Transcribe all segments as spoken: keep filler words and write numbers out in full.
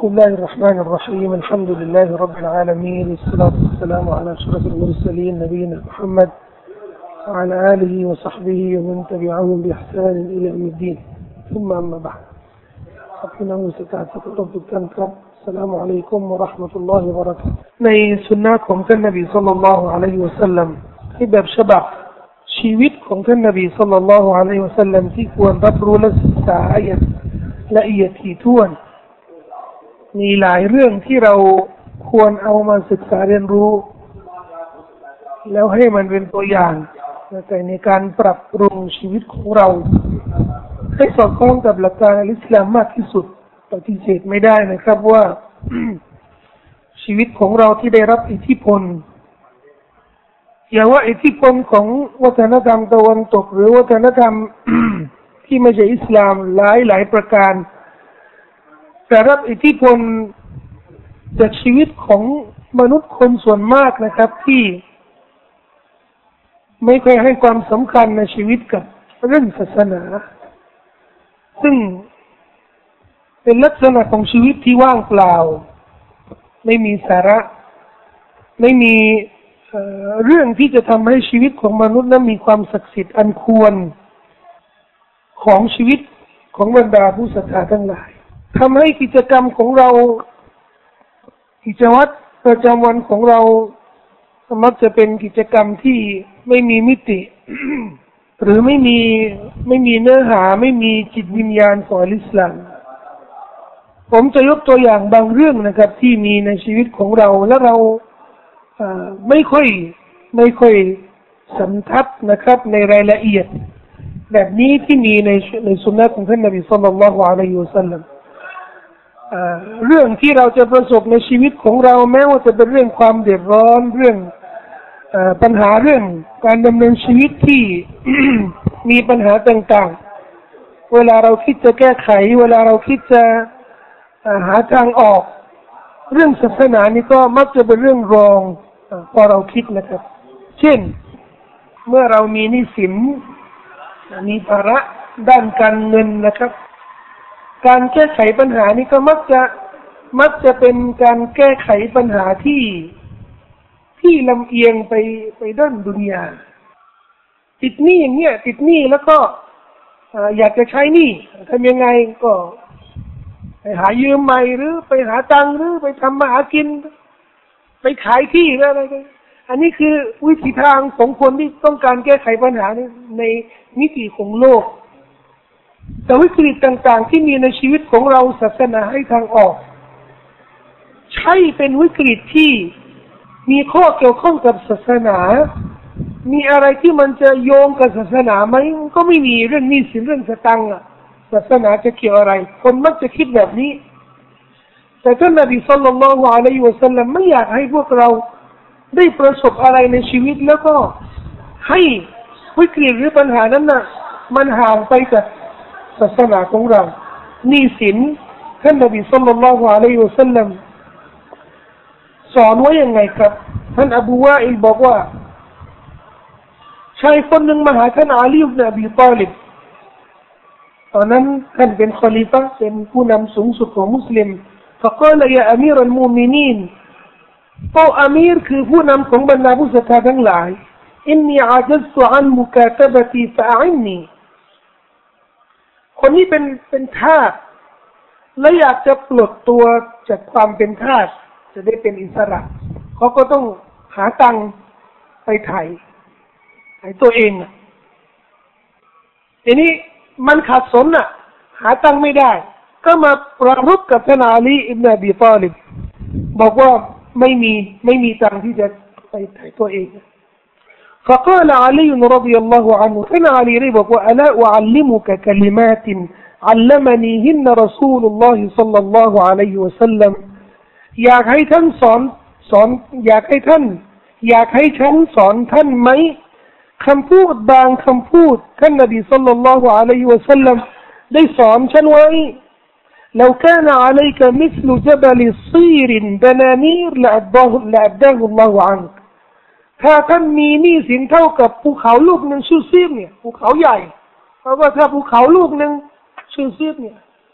الله الرحمن الرحيم الحمد لله رب العالمين والصلاة والسلام على أشرف المرسلين نبينا محمد وعلى آله وصحبه ومن تبعهم بإحسان إلى يوم الدين ثم أما بعد حقنا وستعتقد ربك السلام عليكم ورحمة الله وبركاته ในสุนนะของท่านนบีศ็อลลัลลอฮุอะลัยฮิวะซัลลัมที่แบบฉบับชีวิตของท่านนบีศ็อลลัลลอฮุอะลัยฮิวะซัลลัมที่ควรรับรู้และศึกษาอย่างละเอียดถี่ถ้วนมีหลายเรื่องที่เราควรเอามาศึกษาเรียนรู้แล้วให้มันเป็นตัวอย่างในการปรับปรุงชีวิตของเราให้สอดคล้องกับหลักการอิสลามมากที่สุดปฏิเสธไม่ได้นะครับว่า ชีวิตของเราที่ได้รับอิทธิพลอย่าว่าอิทธิพลของวัฒนธรรมตะวันตกหรือวัฒนธรรม ที่ไม่ใช่อิสลามหลายหลายประการแต่รับอิทธิพลจากชีวิตของมนุษย์คนส่วนมากนะครับที่ไม่เคยให้ความสำคัญในชีวิตกับเรื่องศาสนาซึ่งเป็นลักษณะของชีวิตที่ว่างเปล่าไม่มีสาระไม่มีเอ่อเรื่องที่จะทำให้ชีวิตของมนุษย์นั้นมีความศักดิ์สิทธิ์อันควรของชีวิตของบรรดาผู้ศรัทธาทั้งหลายทำให้กิจกรรมของเรากิจวัตรประจำวันของเรามักจะเป็นกิจกรรมที่ไม่มีมิติ หรือไม่มีไม่มีเนื้อหาไม่มีจิตวิญญาณของอิสลามผมจะยกตัวอย่างบางเรื่องนะครับที่มีในชีวิตของเราและเราไม่ค่อยไม่ค่อยสันทัดนะครับในรายละเอียดแบบนี้ที่มีในในสุนนะของท่านนบีศ็อลลัลลอฮุอะลัยฮิวะซัลลัมเรื่องที่เราจะประสบในชีวิตของเราแม้ว่าจะเป็นเรื่องความเดือดร้อนเรื่องปัญหาเรื่องการดำเนินชีวิตที่ มีปัญหาต่างๆเวลาเราคิดจะแก้ไขเวลาเราคิดจะหาทางออกเรื่องศาสนานี่ก็มักจะเป็นเรื่องรองพอเราคิดนะครับเช่นเมื่อเรามีหนี้สินมีภาระด้านการเงินนะครับการแก้ไขปัญหานี้ก็มักจะมักจะเป็นการแก้ไขปัญหาที่ที่ลำเอียงไปไปด้านดุนยาติดหนี้อย่างเงี้ยติดหนี้แล้วก็อยากจะใช้หนี้ทำยังไงก็ไปหายืมใหม่หรือไปหาตังค์หรือไปทำมาหากินไปขายที่หรืออะไรกันอันนี้คือวิธีทางของคนที่ต้องการแก้ไขปัญหาในมิติของโลกแต่วิกฤตต่างๆที่มีในชีวิตของเราศาสนาให้ทางออกใช่เป็นวิกฤตที่มีข้อเกี่ยวข้องกับศาสนามีอะไรที่มันจะโยงกับศาสนาไหมก็ไม่มีเรื่องนี้สิเรื่องสตังค์ศาสนาจะเกี่ยวอะไรคนมักจะคิดแบบนี้แต่ท่านนบีศ็อลลัลลอฮุอะลัยฮิวะซัลลัมไม่อยากให้พวกเราได้ประสบอะไรในชีวิตแล้วก็ให้วิกฤตหรือปัญหานั้นน่ะมันห่างไปจากศาสนาของเราหนี้สินท่านนบีศ็อลลัลลอฮุอะลัยฮิวะซัลลัมสอนไว้ยังไงครับท่านอบูวาอิลบอกว่าชายคนหนึ่งมาหาท่านอาลีอิบนุอบีฏอลิบตอนนั้นท่านเป็นคอลิฟะห์เป็นผู้นำสูงสุดของมุสลิม فقال يا أمير المؤمنين โอ้อามีรคือผู้นำของบรรดาผู้ศรัทธาทั้งหลาย إني عجزت عن مكاتبتي فأعني คนนี้เป็นเป็นทาสและอยากจะปลดตัวจากความเป็นทาสจะได้เป็นอิสระเขาก็ต้องหาตังค์ไปไถ่ไถ่ตัวเองอ่ะทีนี้มันขาดสนอ่ะหาตังค์ไม่ได้ก็มาประรบกับท่านอาลีอิบนุอบีฏอลิบบอกว่าไม่มีไม่มีตังค์ที่จะไปไถ่ตัวเอง فقال علي رضي الله عنه ท่านอาลีได้บอกว่า ألا أعلمك كلمات علمنيهن رسول الله صلى الله عليه وسلم อยากให้ท่านสอนสอนอยากให้ท่านอยากให้ฉันสอนท่านไหมคำพูดบางคำพูดท่านนบีศ็อลลัลลอฮุอะลัยฮิวะซัลลัมได้สอนฉันไว้ لو كان عليك مثل جبل صير دنانير لأداه لأداه الله عنك ถ้าท่านมีหนี้สินเท่ากับภูเขาลูกหนึ่งชื่อซีบเนี่ยภูเขาใหญ่เพราะว่าถ้าภูเขาลูกหนึ่งชื่อซีบเนี่ย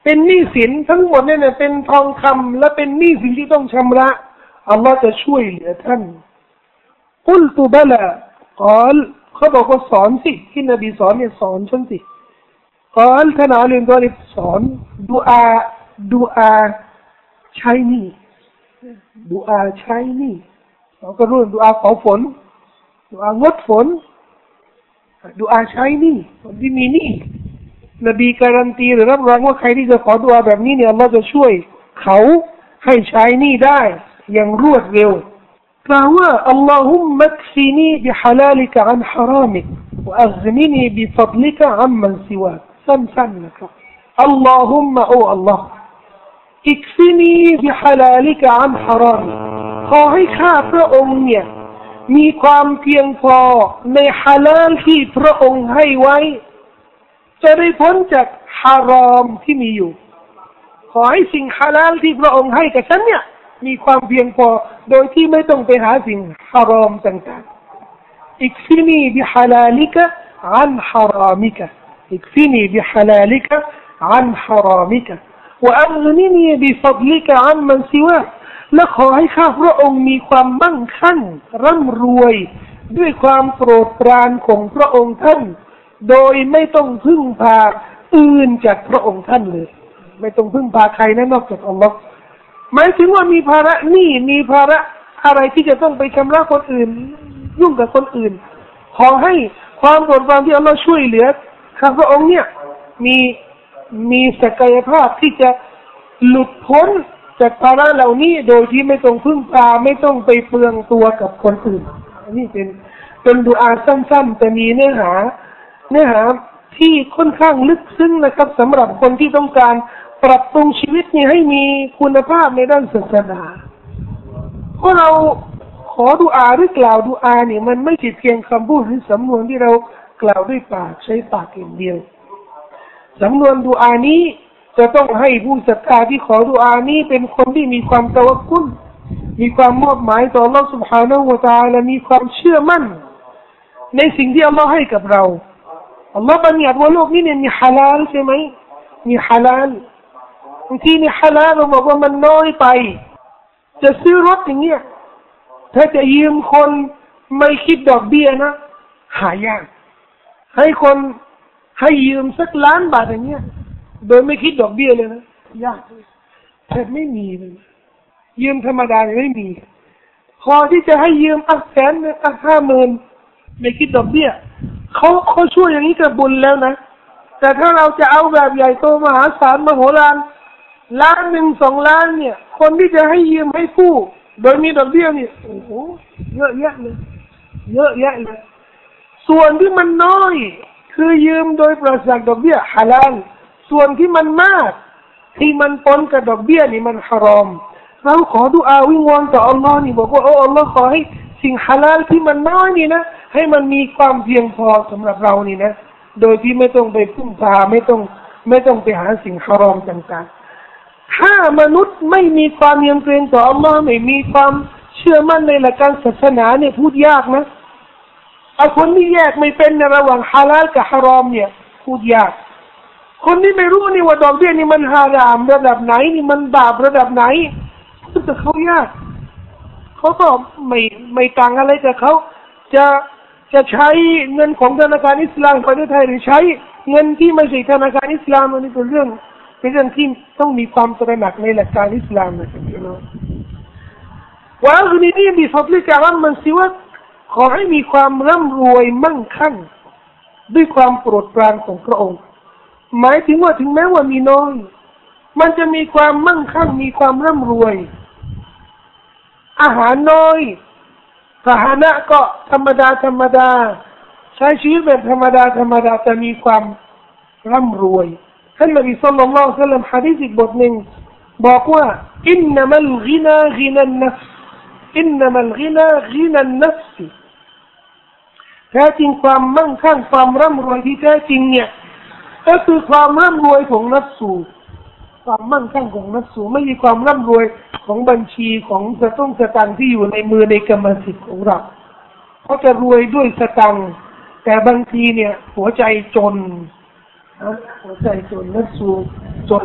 เป็นหนี้สินทั้งหมดเนี่ยเป็นทองคำและเป็นหนี้สินที่ต้องชำระอัลลอฮ์จะช่วยเหลือท่านกุลตุบะลากอลเขาบอกว่าสอนสิที่นบีสอนเนี่ยสอนฉันสิกอลท่านอาลีตัวนี้สอนดุอาดุอาใช้หนี้ดุอาใช้หนี้เราก็รู้ดุอาขอฝนดุอางดฝนดุอาใช้หนี้คนที่มีหนี้นบีการันตีหรือรับรองว่าใครที่จะขอดุอาแบบนี้เนี่ยอัลลอฮ์จะช่วยเขาให้ใช้หนี้ได้อย่างรวดเร็วกล่าวว่าอัลลอฮุมมักฟินีบิฮาลาลิกะอันฮารามิกวะอัฆนินีบิฟัดลิกะอัมมันซิวาสั้นๆนะครับอัลลอฮุมมะโอ้อัลลอฮ์อิกฟินีบิฮาลาลิกะอันฮารามิกขอให้ข้าพระองค์เนี่ยมีความเพียงพอในฮาลาลที่พระองค์ให้ไว้จะได้พ้นจากฮารอมที่มีอยู่ขอให้สิ่งฮาลาลที่พระองค์ให้กับฉันเนี่ยมีความเพียงพอโดยที่ไม่ต้องไปหาสิ่งฮารอมต่างๆอิกฟินีบิฮาลาลิกะอันฮารามิกะอิกฟินีบิฮาลาลิกะอันฮารามิกะวะอัฆนินีบิฟัดลิกะอัมมันซิวาและขอให้ข้าพระองค์มีความมั่งคั่งร่ำรวยด้วยความโปรดปรานของพระองค์ท่านโดยไม่ต้องพึ่งพาอื่นจากพระองค์ท่านเลยไม่ต้องพึ่งพาใครนะนอกจากอัลลอฮ์หมายถึงว่ามีภาระหนี้มีภาระอะไรที่จะต้องไปชำระคนอื่นยุ่งกับคนอื่นขอให้ความโปรดปรานที่อัลลอฮ์ช่วยเหลือข้าพระองค์เนี่ยมีมีศักยภาพที่จะหลุดพ้นจากภาระเหล่านี้โดยที่ไม่ต้องพึ่งพาไม่ต้องไปเปลืองตัวกับคนอื่นอันนี้เป็นเป็นดุอาสั้นๆแต่มีเนื้อหาเนื้อหาที่ค่อนข้างลึกซึ้งนะครับสำหรับคนที่ต้องการปรับปรุงชีวิตนี้ให้มีคุณภาพในด้านศาสนาเพราะเราขอดุอาหรือกล่าวดุอาเนี่ยมันไม่ใช่เพียงคำพูดหรือสำนวนที่เรากล่าวด้วยปากใช้ปากอย่างเดียวสำนวนดุอานี้จะต้องให้ผู้ศรัทธาที่ขอดุอานี้เป็นคนที่มีความตะวักกุลมีความมอบหมายต่ออัลเลาะห์ سبحانه และ تعالى มีความเชื่อมั่นในสิ่งที่อัลเลาะห์ให้กับเราอัลเลาะห์บัญญัติว่าโลกนี้เนี่ยมีฮาลาลใช่ไหมมีฮาลาลบางทีเนี่ยฮาลาลเราบอกว่ามันน้อยไปจะซื้อรถอย่างเงี้ยถ้าจะยืมคนไม่คิดดอกเบี้ยนะหายากให้คนให้ยืมสักล้านบาทอย่างเงี้ยโดยไม่คิดดอกเบี้ยเลยนะยากแทบไม่มีเลยยืมธรรมดาไม่มีพอที่จะให้ยืมอักแสนอักห้าหมื่นไม่คิดดอกเบี้ยเขาเขาช่วยอย่างนี้กับบุญแล้วนะแต่ถ้าเราจะเอาแบบใหญ่โตมหาศาลมโหฬารล้านหนึ่งสองล้านเนี่ยคนที่จะให้ยืมให้กู้โดยมีดอกเบี้ยนี่โอ้โหเยอะแยะเลยเยอะแยะเลยส่วนที่มันน้อยคือยืมโดยปราศจากดอกเบี้ยฮาลาลส่วนที่มันมากที่มันปนกับดอกเบี้ยนี่มันฮารอมเราขอดุอาวิงวอนต่ออัลลอฮ์นี่บอกว่าโอ้อัลลอฮ์ขอให้สิ่งฮาลาลที่มันน้อยนี่นะให้มันมีความเพียงพอสำหรับเรานี่นะโดยที่ไม่ต้องไปพึ่งพาไม่ต้องไม่ต้องไปหาสิ่งฮารอมต่างๆถ้ามนุษย์ไม่มีความยำเกรงต่ออัลลอฮ์ไม่มีความเชื่อมั่นในหลักการศาสนาเนี่ยพูดยากนะเอาคนที่แยกไม่เป็นในระหว่างฮาลาลกับฮารอมเนี่ยพูดยากคนที่ไม่รู้นี่ว่าดอกเบี้ยนี่มันฮารามระดับไหนนี่มันบาประดับไหนแต่เขายากเขาก็ไม่ไม่ต่างอะไรกับเขาจะจะใช้เงินของธนาคารอิสลามประเทศไทยหรือใช้เงินที่ไม่ใช่ธนาคารอิสลามอันนี้เป็นเรื่องเป็นเรื่องที่ต้องมีความตระหนักในหลักการอิสลามนะครับพี่น้องว่าอันนี้มีฟัดลิกะอัมมันซิวะขอให้มีความร่ำรวยมั่งคั่งด้วยความโปรดปรานของพระองค์หมายถึงว่าถึงแม้ว่ามีน้อยมันจะมีความมั่งคั่งมีความร่ำรวยอาหารน้อยพาหนะก็ธรรมดาธรรมดาใช้ชีวิตแบบธรรมดาธรรมดาแต่มีความร่ำรวยท่านนบีศ็อลลัลลอฮุอะลัยฮิวะซัลลัมหะดีษอีกบทหนึ่งบอกว่าอินนัมัลกินากินันนัฟอินนัมัลกินากินันนัฟแท้จริงความมั่งคั่งความร่ำรวยที่แท้จริงเนี่ยก็คือความร่ำรวยของนัฟสูความมั่งคั่งของนัฟสูไม่มีความร่ำรวยของบัญชีของสตุ้งสตังที่อยู่ในมือในกรรมสิทธิ์ของเราเขาจะรวยด้วยสตังแต่บางทีเนี่ยหัวใจจนหัวใจจนนัฟสูจน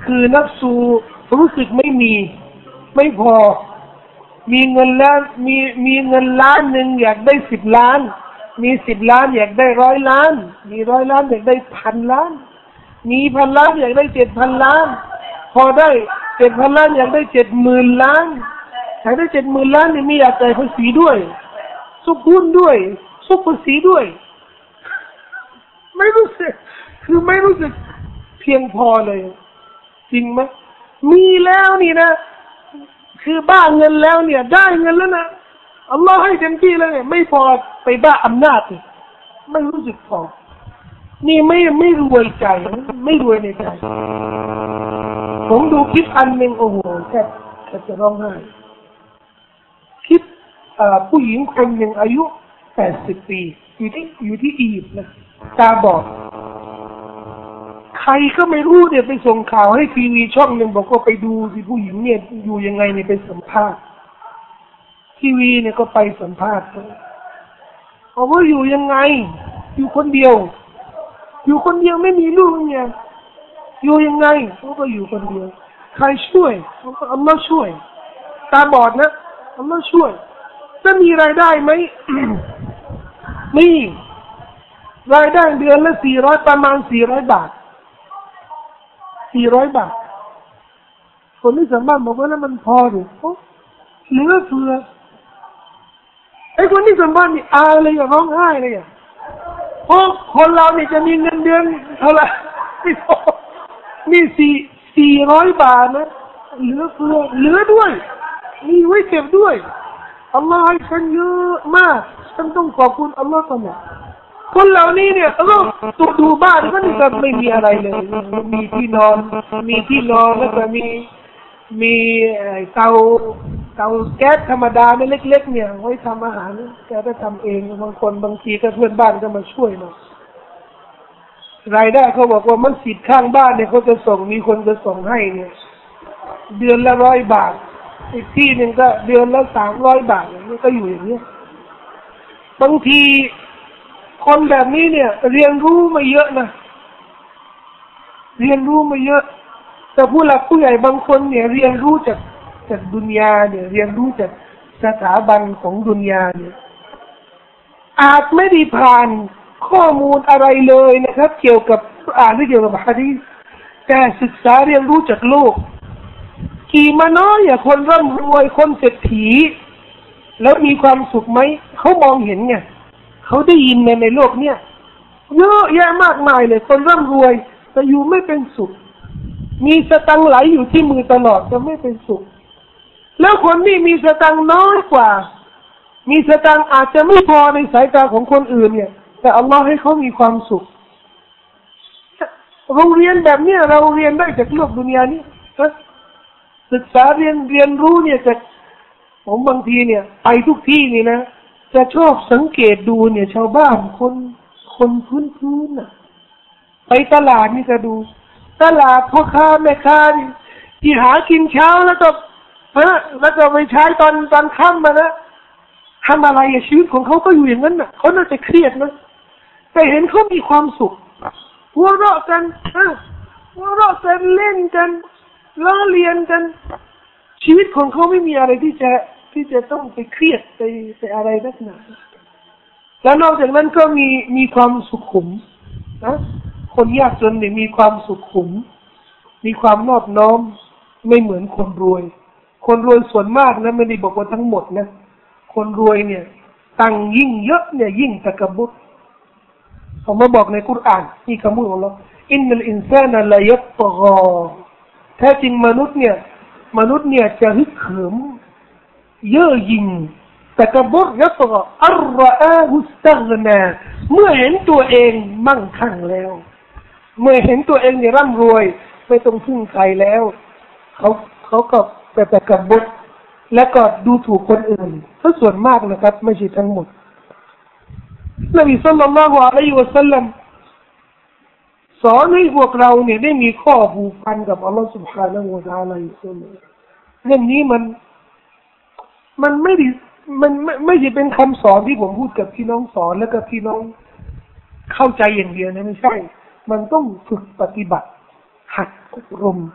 คือนับสูรู้สึกไม่มีไม่พอมีเงินล้านมีมีเงินล้านหนึ่งอยากได้สิบล้านมีสิบล้านอยากได้ร้อยล้านมีร้อยล้านอยากได้พันล้านมีพันล้านอยากได้เจ็ดพันล้านพอได้เจ็ดพันล้านอยากได้เจ็ดหมื่นล้านอยากได้เจ็ดหมื่นล้านนี่มีอยากจ่ายภาษีด้วยซุกหุ้นด้วยซุกภาษีด้วยไม่รู้สึกคือไม่รู้สึกเพียงพอเลยจริงไหมมีแล้วนี่นะคือบ้าเงินแล้วเนี่ยได้เงินแล้วนะอัลลอฮ์ให้เต็มที่แล้วเนี่ยไม่พอไปบ้าอำนาจไม่รู้สึกพอนี่ไม่ไม่รวยใจไม่รวยในใจผมดูคลิปอันหนึ่งโอ้โหแค่แค่จะร้องไห้คลิปผู้หญิงคนหนึ่งอายุแปดสิบปีอยู่ที่อยู่ที่อียิปต์นะตาบอดใครก็ไม่รู้เนี่ยไปส่งข่าวให้ทีวีช่องหนึ่งบอกว่าไปดูสิผู้หญิงเนี่ยอยู่ยังไงเนี่ยไปสัมภาษณ์ทีวีเนี่ยก็ไปสัมภาษณ์เขาว่าอยู่ยังไงอยู่คนเดียวอยู่คนเดียวไม่มีลูกเนี่ยอยู่ยังไงเขาก็อยู่คนเดียวใครช่วยเขาก็อัลลอฮ์ช่วยตาบอดนะอัลลอฮ์ช่วยจะมีรายได้ไหม มีรายได้เดือนละสี่ร้อยประมาณสี่ร้อยบาทสี่ร้อยบาทคนที่สามารถบอกว่าแล้วมันพอหรือเหลือเฟือไอ้คนที่สามารถนี่อายเลยอย่าร้องไห้เลยอ่ะเพราะคนเราเนี่ยจะมีเงินเดือนเท่าไหร่ไม่พอนี่สี่สี่ร้อยบาทนะเหลือเฟือเหลือด้วยมีไว้เก็บด้วยอัลลอฮ์ให้ฉันเยอะมากฉันต้องขอบคุณอัลลอฮ์ตลอดคนเหล่านี้เนี่ยเราตัวดูบ้านก็นี่ก็ไม่มีอะไรเลยมีที่นอนมีที่นอนแล้วก็มีมีเตาเตาแก๊สธรรมดาเนี่ยเล็กๆเนี่ยไว้ทำอาหารแกก็ทำเองบางคนบางทีก็เพื่อนบ้านก็มาช่วยมารายได้เขาบอกว่ามัสยิดข้างบ้านเนี่ยเขาจะส่งมีคนจะส่งให้เนี่ยเดือนละร้อยบาทอีกที่หนึ่งก็เดือนละสามร้อยบาทนี่ก็อยู่อย่างนี้บางทีคนแบบนี้เนี่ยเรียนรู้มาเยอะนะเรียนรู้มาเยอะแต่ผู้หลักผู้ใหญ่บางคนเนี่ยเรียนรู้จากจากดุนยาเนี่ยเรียนรู้จากสถาบันของดุนยาเนี่ยอาจไม่ได้ผ่านข้อมูลอะไรเลยนะครับเกี่ยวกับอ่านหรือเกี่ยวกับหะดีษแต่ศึกษาเรียนรู้จากโลกกี่มาน้อยอย่างคนร่ำรวยคนเศรษฐีแล้วมีความสุขไหมเขามองเห็นไงเขาได้ยินในในโลกเนี่ยเยอะแยะมากมายเลยคนร่ำรวยแต่อยู่ไม่เป็นสุขมีสตังค์ไหลอยู่ที่มือตลอดแต่ไม่เป็นสุขแล้วคนที่มีสตังค์น้อยกว่ามีสตังค์อาจจะไม่พอในสายตาของคนอื่นเนี่ยแต่อัลลอฮ์ให้เขามีความสุขโรงเรียนแบบเนี้ยเราเรียนได้จากโลกดุนยานี้ศึกษาเรียนเรียนรู้เนี่ยจากผมบางทีเนี่ยไปทุกที่นี่นะจะชอบสังเกตดูเนี่ยชาวบ้านคนคนพื้นพื้นน่ะไปตลาดนี่ก็ดูตลาดพ่อค้าแม่ค้านี่ที่หากินเช้าแล้วก็ฮะแล้วก็ไปใช้ตอนตอนค่ำมานะทำอะไรชีวิตของเขาก็อยู่อย่างนั้นน่ะเขาน่าจะเครียดนะแต่เห็นเขามีความสุขหัวเราะกันฮะหัวเราะกันเล่นกันล้อเลียนกันชีวิตของเขาไม่มีอะไรที่จะที่จะต้องไปเครียดไปไปอะไรนักหนาแล้วนอกจากนั้นก็มีมีความสุขุมนะคนยากจนเนี่ยมีความสุขุมมีความนอบน้อมไม่เหมือนคนรวยคนรวยส่วนมากนะไม่ได้บอกว่าทั้งหมดนะคนรวยเนี่ยตังยิ่งเยอะเนี่ยยิ่งตะกบุตรเขามาบอกในกุรอานนี่คำพูดของเราอินนัลอินซานะลายัตฆอแท้จริงมนุษย์เนี่ยมนุษย์เนี่ยจะฮึกเหิมเย่อหยิ่งตะกบุรยัตฆออัรรออาฮุสตัฆนาเมื่อเห็นตัวเองมั่งคั่งแล้วเมื่อเห็นตัวเองเนี่ยร่ำรวยไม่ต้องพึ่งใครแล้วเขาเขาก็แบบตะกบุรและก็ดูถูกคนอื่นถ้าส่วนมากนะครับไม่ใช่ทั้งหมดนบีศ็อลลัลลอฮุอะลัยฮิวะซัลลัมสอนให้พวกเราเนี่ยได้มีข้อผูกพันกับอัลลอฮฺ سبحانه และ تعالى อยู่เสมอเรื่องนี้มันมันไม่ได้มันไม่ไม่ใช่เป็นคำสอนที่ผมพูดกับพี่น้องสอนแล้วก็พี่น้องเข้าใจอย่างเดียวนะไม่ใช่มันต้องฝึกปฏิบัติหัดอบรม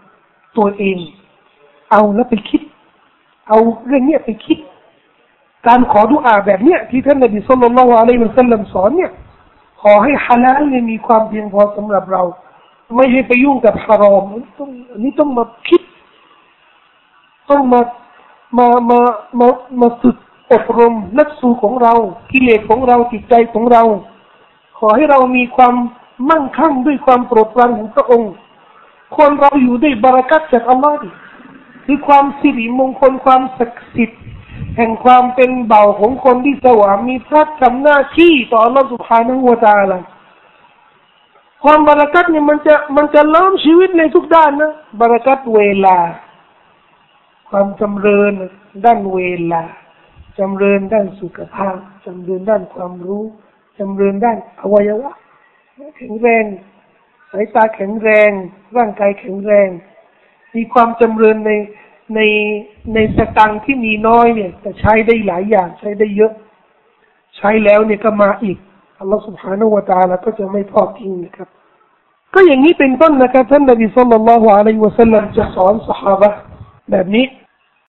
ตัวเองเอาแล้วไปคิดเอาเรื่องเนี้ยไปคิดการขอดุอาแบบเนี้ยที่ท่านนบีศ็อลลัลลอฮุอะลัยฮิวะซัลลัมสอนเนี่ยขอให้ฮาลาลเนี่ยมีความเพียงพอสำหรับเราไม่ให้ไปยุ่งกับฮารอมต้องอันนี้ต้องมาคิดต้องมามามามามาฝึกอบรมนักสู้ของเรากิเลสของเราจิตใจของเราขอให้เรามีความมั่งคั่งด้วยความโปรดปรานของพระองค์คนเราอยู่ด้วยบารักัตจากอัลลอฮ์คือความสิริมงคลความศักดิ์สิทธิ์แห่งความเป็นเบาของคนที่สวามีพระทำหน้าที่ต่ออัลลอฮ์ سبحانه และ تعالى ความบารักัตเนี่ยมันจะมันจะล้อมชีวิตในทุกด้านนะบารักัตเวลาความจำเริญด้านเวลาจำเริญด้านสุขภาพจำเริญด้านความรู้จำเริญด้านอวัยวะแข็งแรงสายตาแข็งแรงร่างกายแข็งแรงมีความจำเริญในในในสตังค์ที่มีน้อยเนี่ยแต่ใช้ได้หลายอย่างใช้ได้เยอะใช้แล้วเนี่ยก็มาอีกอัลลอฮฺ سبحانه และ تعالى ก็จะไม่ทอดทิ้งนะครับก็อย่างนี้เป็นต้นนะครับท่านนบีศ็อลลัลลอฮุอะลัยฮิวะซัลลัมจะสอนซอฮาบะห์แบบนี้